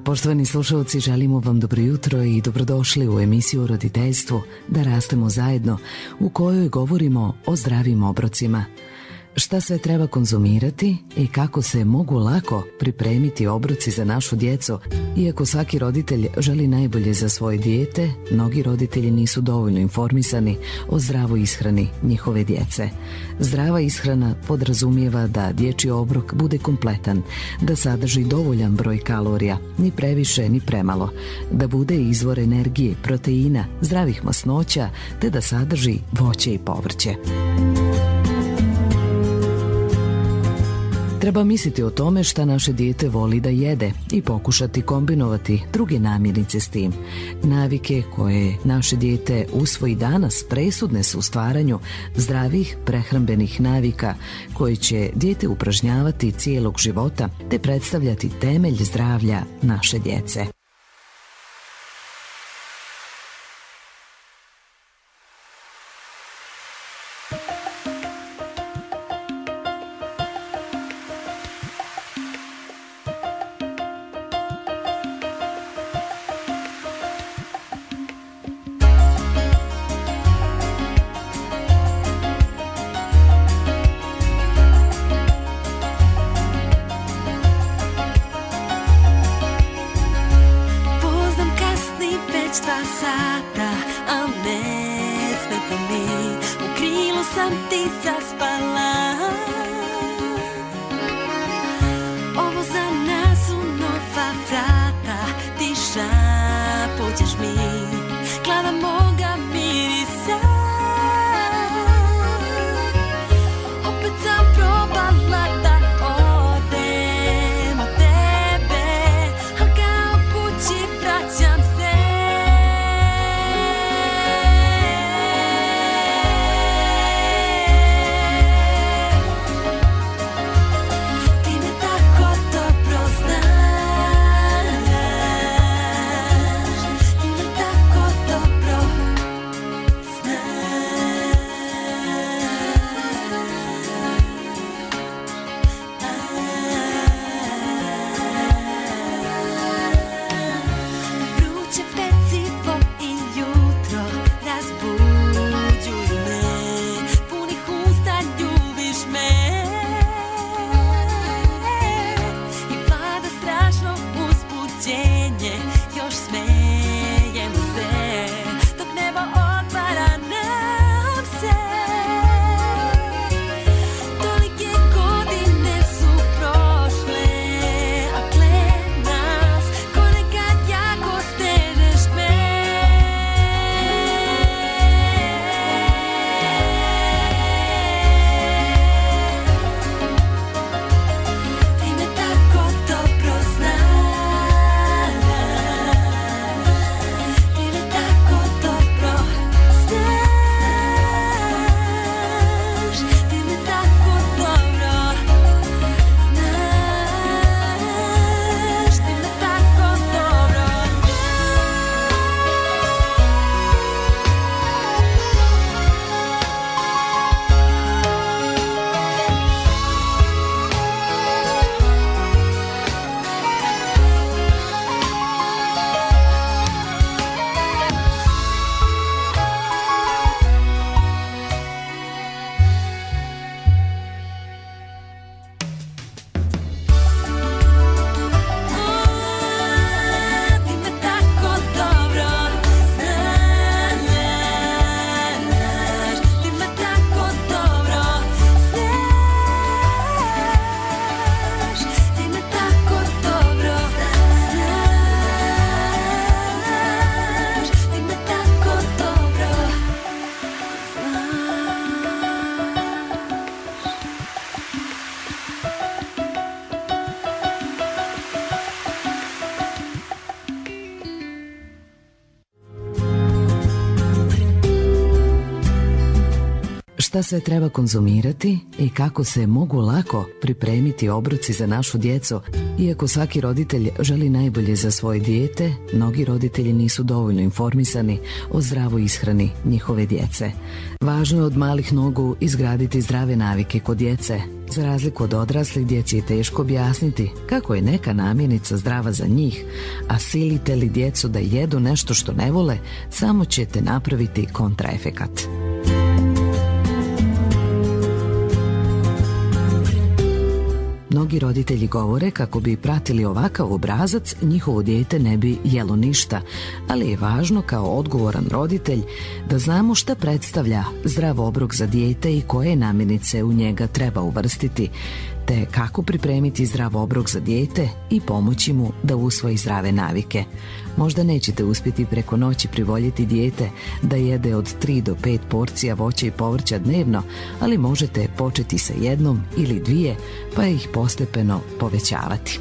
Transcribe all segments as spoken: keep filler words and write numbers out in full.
Poštovani slušalci, želimo vam dobro jutro i dobrodošli u emisiju o roditeljstvu Da rastemo zajedno, u kojoj govorimo o zdravim obrocima. Šta sve treba konzumirati i kako se mogu lako pripremiti obroci za našu djecu. Iako svaki roditelj želi najbolje za svoje dijete, mnogi roditelji nisu dovoljno informisani o zdravoj ishrani njihove djece. Zdrava ishrana podrazumijeva da dječji obrok bude kompletan, da sadrži dovoljan broj kalorija, ni previše ni premalo, da bude izvor energije, proteina, zdravih masnoća, te da sadrži voće i povrće. Treba misliti o tome šta naše dijete voli da jede i pokušati kombinovati druge namirnice s tim. Navike koje naše dijete usvoji danas presudne su u stvaranju zdravih prehrambenih navika koje će dijete upražnjavati cijelog života te predstavljati temelj zdravlja naše djece. Šta sve treba konzumirati i kako se mogu lako pripremiti obroci za našu djecu. Iako svaki roditelj želi najbolje za svoje dijete, mnogi roditelji nisu dovoljno informisani o zdravoj ishrani njihove djece. Važno je od malih nogu izgraditi zdrave navike kod djece Za razliku od odraslih, djeci je teško objasniti kako je neka namirnica zdrava za njih, a silite li djecu da jedu nešto što ne vole, samo ćete napraviti kontraefekat. Mnogi roditelji govore kako bi pratili ovakav obrazac, njihovo dijete ne bi jelo ništa, ali je važno kao odgovoran roditelj da znamo šta predstavlja zdrav obrok za dijete i koje namirnice u njega treba uvrstiti, te kako pripremiti zdrav obrok za dijete i pomoći mu da usvoji zdrave navike. Možda nećete uspjeti preko noći privoljeti dijete da jede od tri do pet porcija voća i povrća dnevno, ali možete početi sa jednom ili dvije, pa ih postepeno povećavati.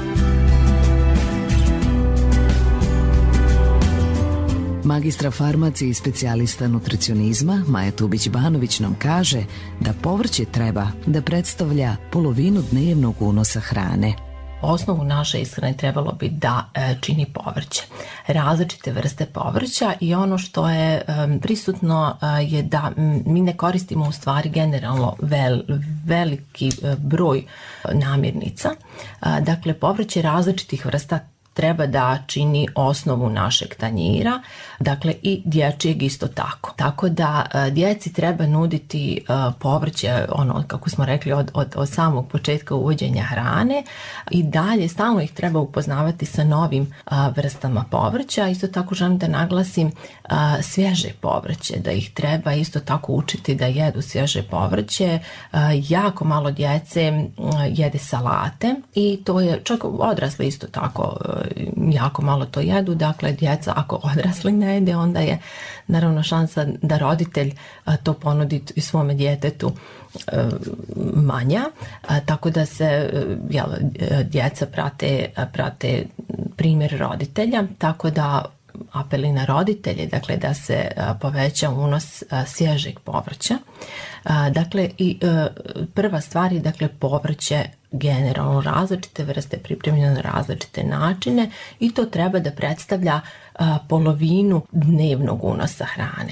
Magistra farmacije i specijalista nutricionizma Maja Tubić-Banović nam kaže da povrće treba da predstavlja polovinu dnevnog unosa hrane. Osnovu naše ishrane trebalo bi da e, čini povrće, različite vrste povrća, i ono što je e, prisutno e, je da mi ne koristimo u stvari generalno vel, veliki e, broj namirnica. E, dakle, povrće različitih vrsta treba da čini osnovu našeg tanjira, dakle i dječjeg isto tako. Tako da djeci treba nuditi povrće, ono kako smo rekli od, od, od samog početka uvođenja hrane, i dalje stalno ih treba upoznavati sa novim vrstama povrća. Isto tako želim da naglasim svježe povrće, da ih treba isto tako učiti da jedu svježe povrće. Jako malo djece jede salate i to je, čak odrasli isto tako jako malo to jedu. Dakle, djeca, ako odrasli ne jede, onda je naravno šansa da roditelj to ponudi i svome djetetu manja, tako da se jel, djeca prate, prate primjer roditelja, tako da apeli na roditelje, dakle da se poveća unos svježeg povrća. Dakle, i prva stvar je, dakle, povrće generalno različite vrste, pripremljeno na različite načine, i to treba da predstavlja polovinu dnevnog unosa hrane.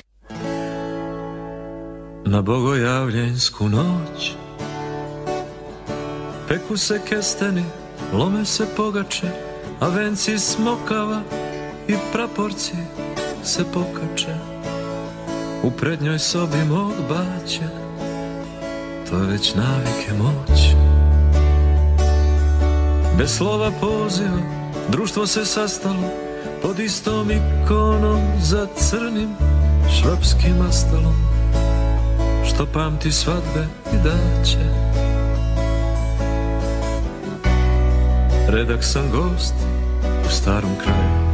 Na bogojavljensku noć peku se kesteni, lome se pogače, a venci smokava i praporci se pokače. U prednjoj sobi mog baća, to je već navike moć. Bez slova poziva društvo se sastalo pod istom ikonom za crnim švapskim astalom, što pamti svadbe i daće. Redak sam gost u starom kraju,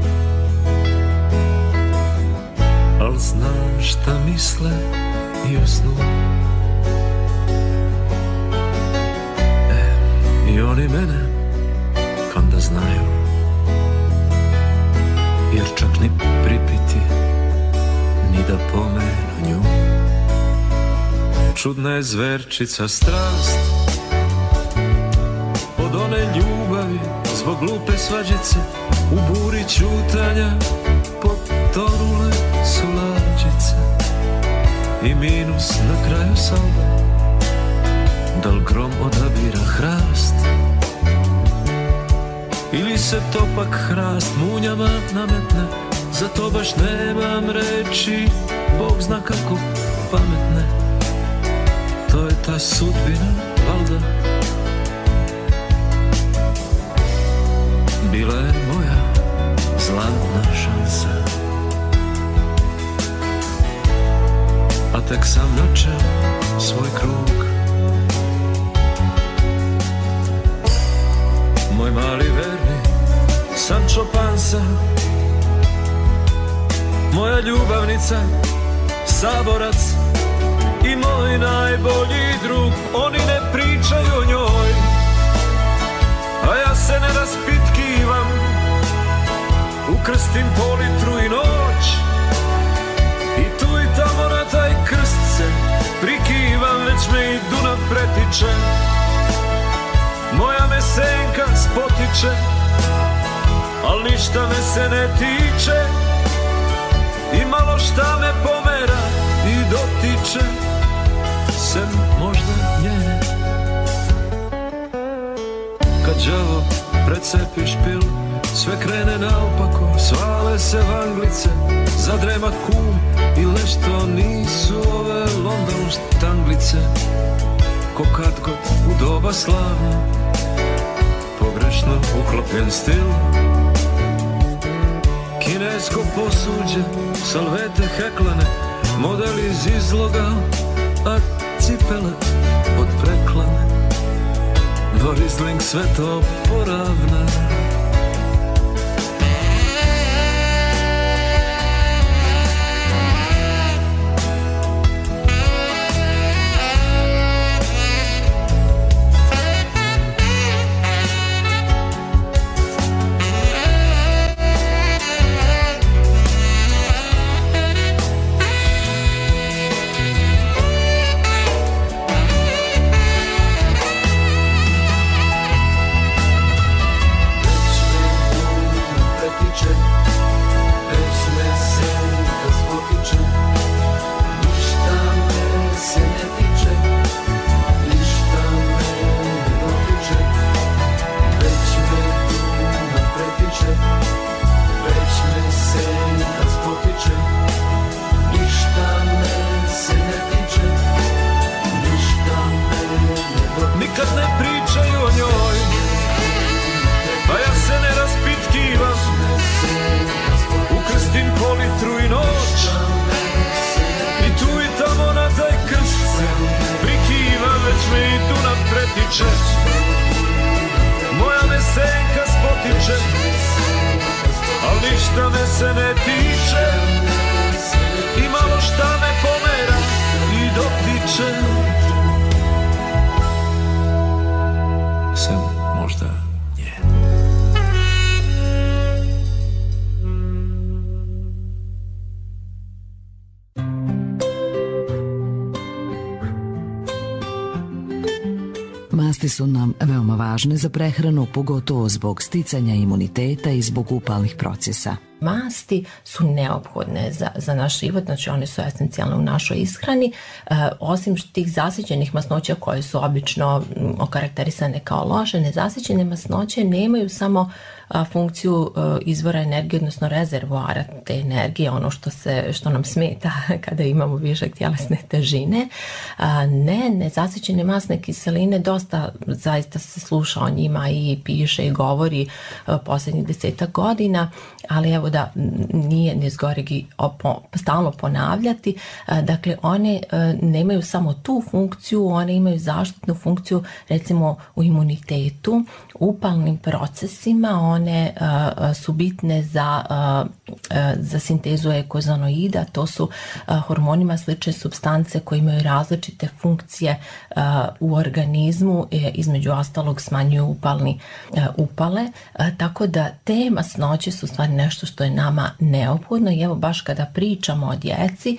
al znam šta misle i o snu. E, i oni mene kanda znaju, jer čak ni pripiti, ni da pomenu nju. Čudna je zverčica strast, od one ljubavi zbog glupe svađice, u buri ćutanja potonule su lađice. I minus na kraju salda, dal grom odabira hrast, ili se topak hrast munjama nametne. Za to baš nemam reći, Bog zna kako pametne. To je ta sudbina, valda. Bila je moja zlatna šansa, a tek sam načeo svoj krug. Moj mali verni Sancho Panza, moja ljubavnica, saborac i moj najbolji drug. Oni ne pričaju o njoj, a ja se ne raspitkivam, ukrstim po litru i noć, i tu i tamo na taj krst se prikivam, već me i Dunav pretiče. Moja me senka spotiče, al ništa me se ne tiče, i malo šta me pomera i dotiče, sem možda njene precepiš pilu, sve krene naopako, svale se vanglice, zadrema kum ili nešto nisu ove London štanglice. Ko kad god u doba slavno, pogrešno uklopljen stil. Kinesko posuđe, salvete heklane, model iz izloga, a cipele od preklane. Dvorizling sve to poravna. Moja me senka spotiče, al ništa me se ne tiče, i malo šta me pomera i dotiče. Sem možda nje. Masti su nam veoma važne za prehranu, pogotovo zbog sticanja imuniteta i zbog upalnih procesa. Masti su neophodne za, za naš život, znači one su esencijalne u našoj ishrani. E, osim tih zasićenih masnoća koje su obično m, okarakterisane kao loše, nezasićene masnoće nemaju samo a, funkciju a, izvora energije, odnosno rezervoara te energije, ono što, se, što nam smeta kada imamo višak tjelesne težine. A, ne, nezasićene masne kiseline, dosta zaista se sluša o njima i piše i govori a, posljednjih desetak godina, ali evo da nije nezgoregi stalno ponavljati. Dakle, one nemaju samo tu funkciju, one imaju zaštitnu funkciju recimo u imunitetu, upalnim procesima, one su bitne za, za sintezu eikozanoida, to su hormonima slične supstance koje imaju različite funkcije u organizmu, između ostalog smanjuju upalni upale, tako da te masnoće su stvari nešto što je nama neophodno. I evo baš kada pričamo o djeci,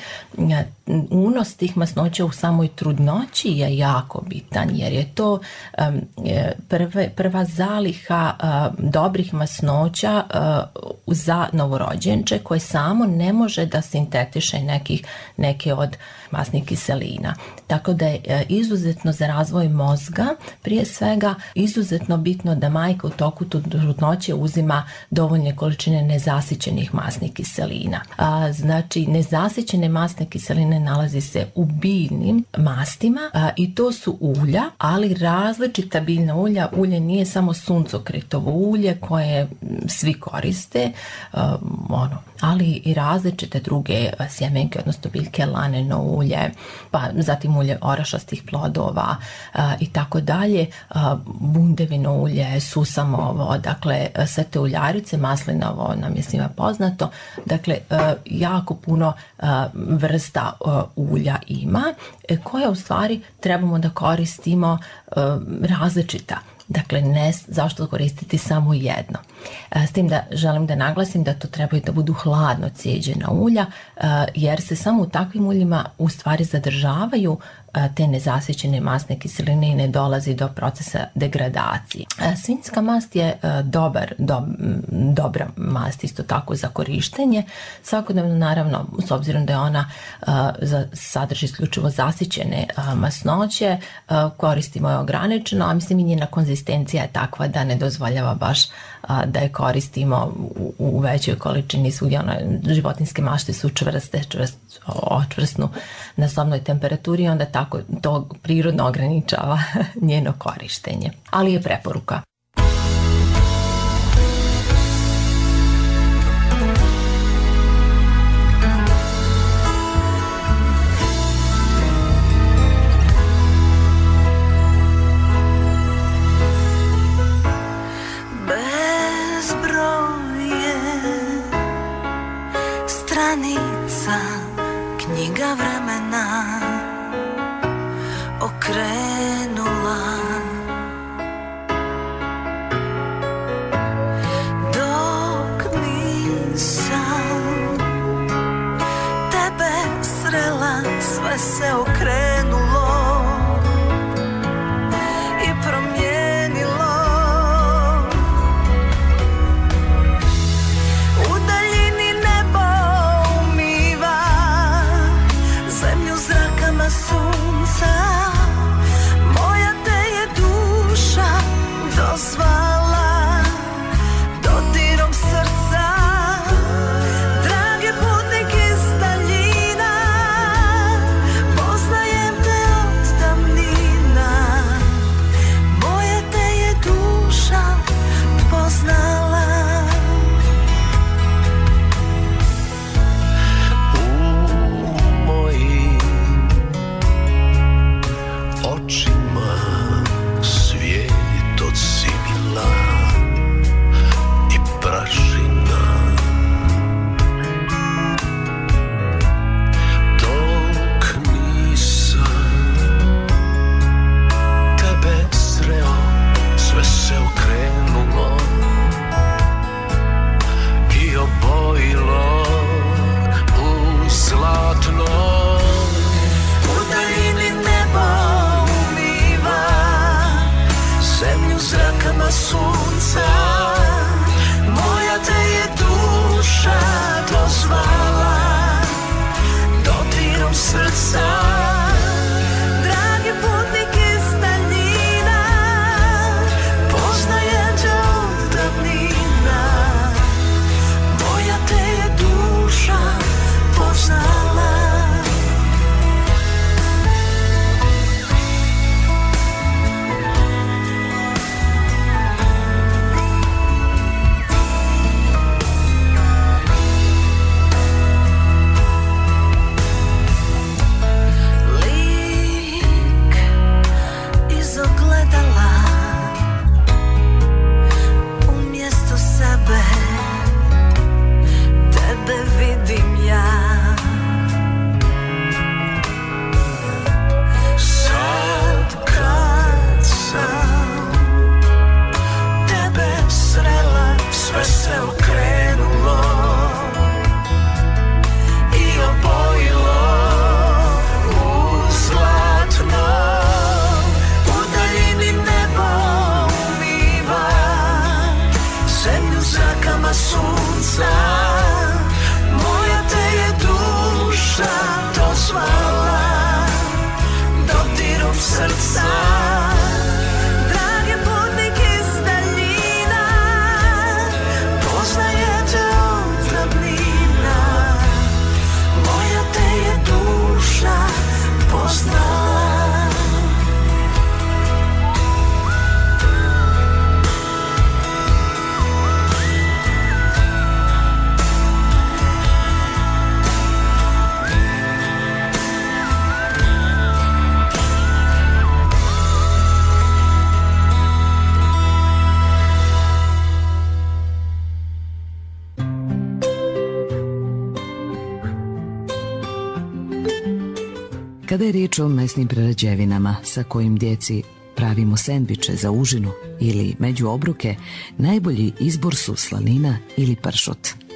unos tih masnoća u samoj trudnoći je jako bitan, jer je to um, prve, prva zaliha uh, dobrih masnoća uh, za novorođenče koje samo ne može da sintetiše nekih, neke od masnih kiselina. Tako da je uh, izuzetno za razvoj mozga, prije svega izuzetno bitno da majka u toku trudnoće uzima dovoljne količine nezasićenih masnih kiselina. A, znači, nezasićene masne kiseline nalazi se u biljnim mastima a, i to su ulja, ali različita biljna ulja. Ulje nije samo suncokretovo ulje koje svi koriste, a, ono, ali i različite druge sjemenke, odnosno biljke, laneno ulje, pa zatim ulje orašastih plodova a, i tako dalje, a, bundevino ulje, susamovo, dakle sve te uljarice, maslinovo nam je svima poznato, dakle jako puno vrsta ulja ima koja u stvari trebamo da koristimo različita. Dakle, ne zašto koristiti samo jedno. S tim da želim da naglasim da to trebaju da budu hladno cijeđena ulja, jer se samo u takvim uljima u stvari zadržavaju te nezasićene masne kiseline i ne dolazi do procesa degradacije. Svinjska mast je dobar, do, dobra mast isto tako za korištenje. Svakodnevno, naravno, s obzirom da je ona za, sadrži isključivo zasićene masnoće, koristimo je ograničeno, a mislim i njena konzistencija je takva da ne dozvoljava baš da je koristimo u, u većoj količini. Svugdje ona, životinjske mašte su čvrste, čvrst, očvrsnu na sobnoj temperaturi i onda tako to prirodno ograničava njeno korištenje. Ali je preporuka. Knjiga vremena okrenula, dok nisam tebe srela, sve se okrenulo i promijenilo. Sunca, moja te je duša dozvala dodirom srca. Dragi putnik iz daljina, poznajem te od davnina. Moja te je duša poznala. Očima svijet od sivila i prašina, dok nisam tebe sreo, sve se okrenulo i obojilo u zlatno. U daljini nebo zemlju zrakama sunca, moja te je duša dozvala dodirom srca. Dragi putnik iz daljina, poznajem te od davnina. Moja te je duša poznala. Kada je riječ o mesnim prerađevinama sa kojim djeci pravimo sendviče za užinu ili među obroke, najbolji izbor su slanina ili pršut.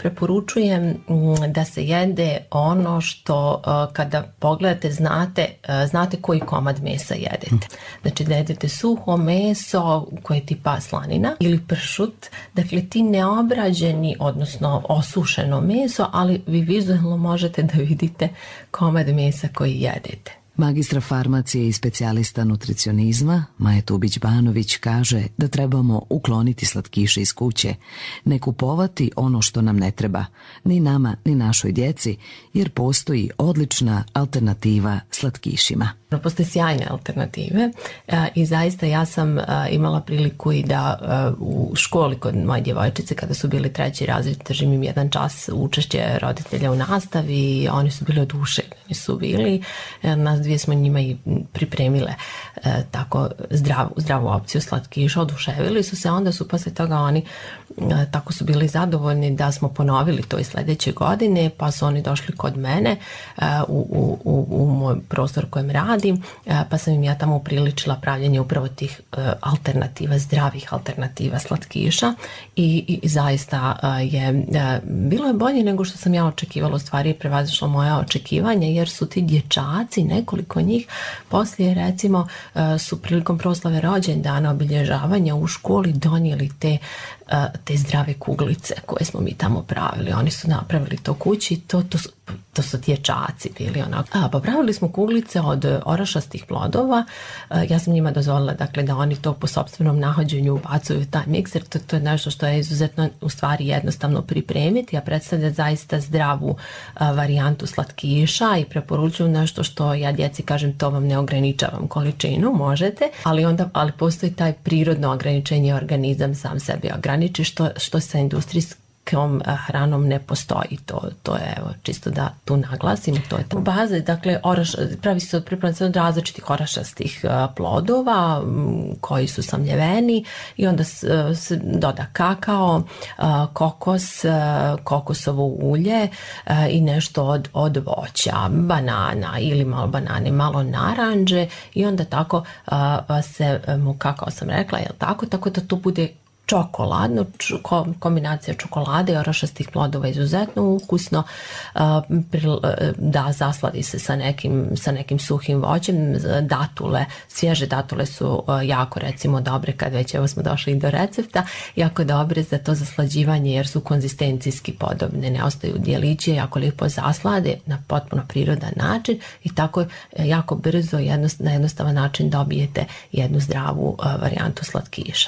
preporučujem da se jede ono što kada pogledate znate, znate koji komad mesa jedete. Znači da jedete suho meso koje je tipa slanina ili pršut, dakle ti neobrađeni, odnosno osušeno meso, ali vi vizualno možete da vidite komad mesa koji jedete. Magistra farmacije i specijalista nutricionizma Maja Tubić-Banović kaže da trebamo ukloniti slatkiše iz kuće, ne kupovati ono što nam ne treba, ni nama ni našoj djeci, jer postoji odlična alternativa slatkišima. Postoje sjajne alternative i zaista ja sam imala priliku i da u školi kod moje djevojčice kada su bili treći razred držim im jedan čas učešće roditelja u nastavi i oni su bili oduševljeni su bili. Nas dvije smo njima i pripremile tako zdravu, zdravu opciju slatkiša, oduševili su se, onda su posle toga oni tako su bili zadovoljni da smo ponovili to i sljedeće godine, pa su oni došli kod mene u, u, u, u moj prostor kojem radim, pa sam im ja tamo upriličila pravljenje upravo tih alternativa, zdravih alternativa slatkiša i, i zaista je bilo je bolje nego što sam ja očekivala, u stvari je prevazišlo moja očekivanja, jer su ti dječaci, nekoliko njih poslije recimo su prilikom proslave rođendana, obilježavanja u školi donijeli te te zdrave kuglice koje smo mi tamo pravili. Oni su napravili to kući, to, to, su, to su dječaci bili onako. A, pa pravili smo kuglice od orašastih plodova. Ja sam njima dozvolila dakle, da oni to po sopstvenom nahođenju ubacuju u taj mikser. To, to je nešto što je izuzetno u stvari jednostavno pripremiti, a predstavlja zaista zdravu a, varijantu slatkiša i preporučujem nešto što ja djeci kažem, to vam ne ograničavam količinu, možete, ali onda ali postoji taj prirodno ograničenje, organizam sam sebi ograničava Što, što sa industrijskom hranom ne postoji. To, to je, evo, čisto da tu naglasim. To je to. Baze, dakle, oraš, pravi se od pripravljanja od različitih orašastih plodova koji su samljeveni i onda se doda kakao, kokos, kokosovo ulje i nešto od, od voća, banana ili malo banane, malo naranđe i onda tako se mu kakao sam rekla, jel tako, tako da to bude čokoladno, kombinacija čokolade i orašastih plodova izuzetno ukusno, da zasladi se sa nekim, sa nekim suhim voćem, datule, svježe datule su jako recimo dobre, kad već evo smo došli do recepta, jako dobre za to zaslađivanje jer su konzistencijski podobne, ne ostaju djelići, jako lijepo zaslade na potpuno prirodan način i tako jako brzo jednost, na jednostavan način dobijete jednu zdravu varijantu slatkiša.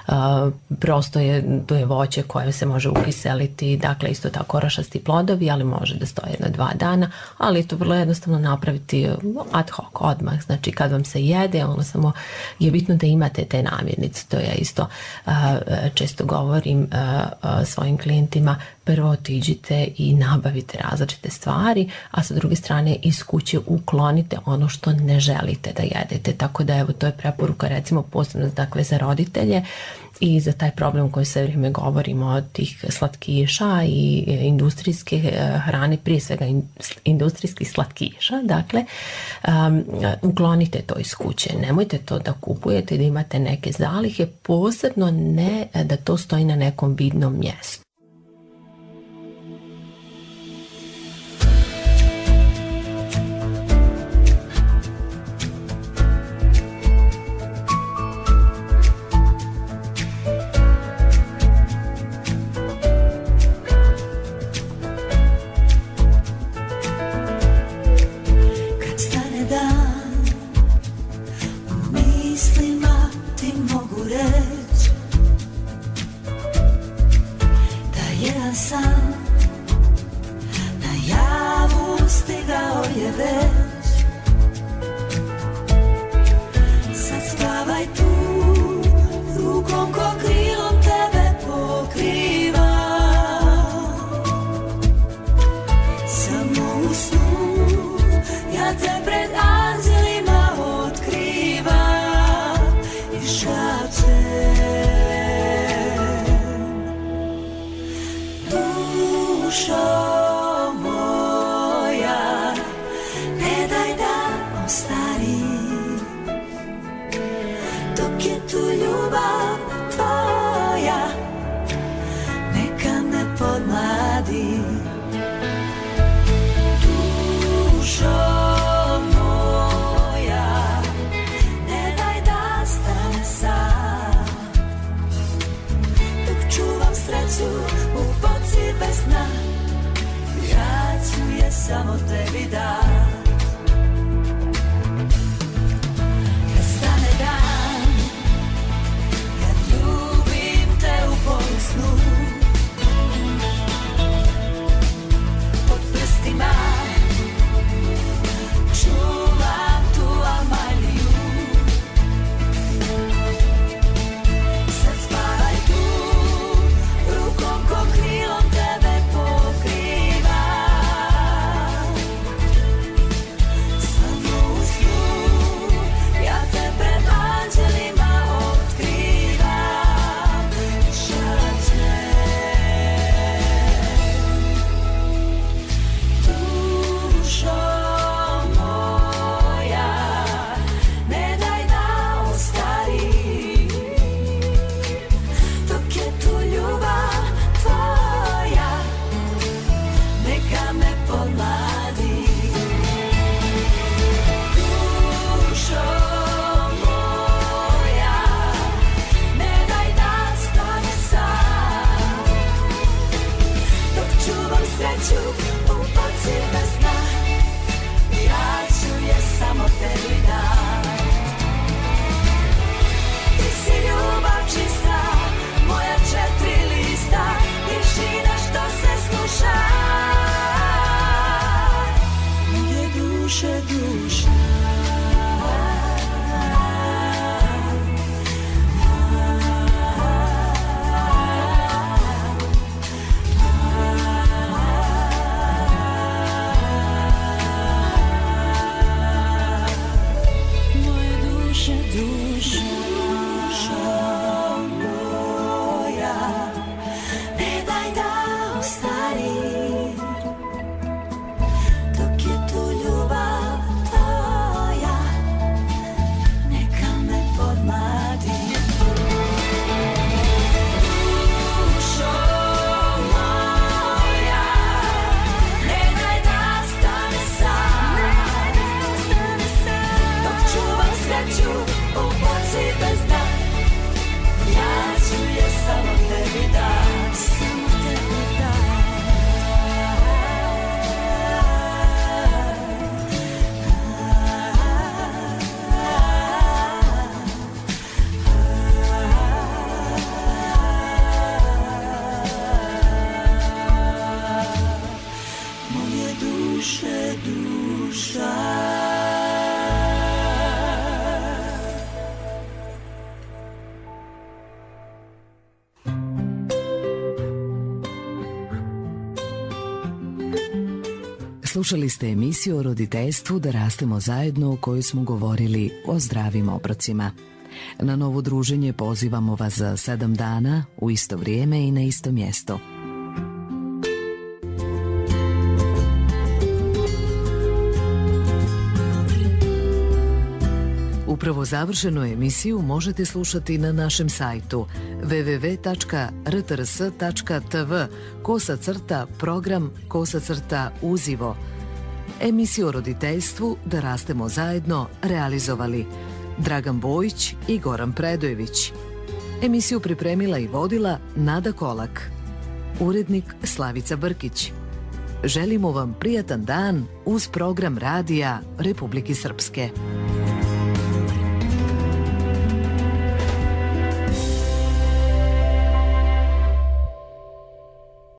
Prosto je, to je voće koje se može ukiseliti, dakle isto tako orašasti plodovi, ali može da stoje na dva dana, ali to vrlo jednostavno napraviti ad hoc, odmah, znači kad vam se jede, ono samo je bitno da imate te namirnice, to ja isto uh, često govorim uh, svojim klijentima, prvo otiđite i nabavite različite stvari, a sa druge strane iz kuće uklonite ono što ne želite da jedete, tako da evo to je preporuka recimo posebno dakle za roditelje i za taj problem koji sve vrijeme govorimo od tih slatkiša i industrijske hrane, prije svega industrijskih slatkiša, dakle um, uklonite to iz kuće, nemojte to da kupujete, da imate neke zalihe, posebno ne da to stoji na nekom vidnom mjestu. Ljubav tvoja neka me podmladi. duše, duša, moja, ne daj da ostarim, dok je tu ljubav tvoja, neka me podmladi. Dušo moja, ne daj da stane sad, dok čuvam sreću u boci bez dna, ja ću je samo tebi dat, samo tebi dat. Moje duše, duša. Slušali ste emisiju o roditeljstvu Da rastemo zajedno u kojoj smo govorili o zdravim obrocima. Na novo druženje pozivamo vas za sedam dana u isto vrijeme i na isto mjesto. Upravo završenu emisiju možete slušati na našem sajtu w w w tačka r t r s tačka t v kosa crta program kosa crta uzivo. Emisiju o roditeljstvu Da rastemo zajedno realizovali Dragan Bojić i Goran Predojević. Emisiju pripremila i vodila Nada Kolak. Urednik Slavica Brkić. Želimo vam prijatan dan uz program radija Republike Srpske.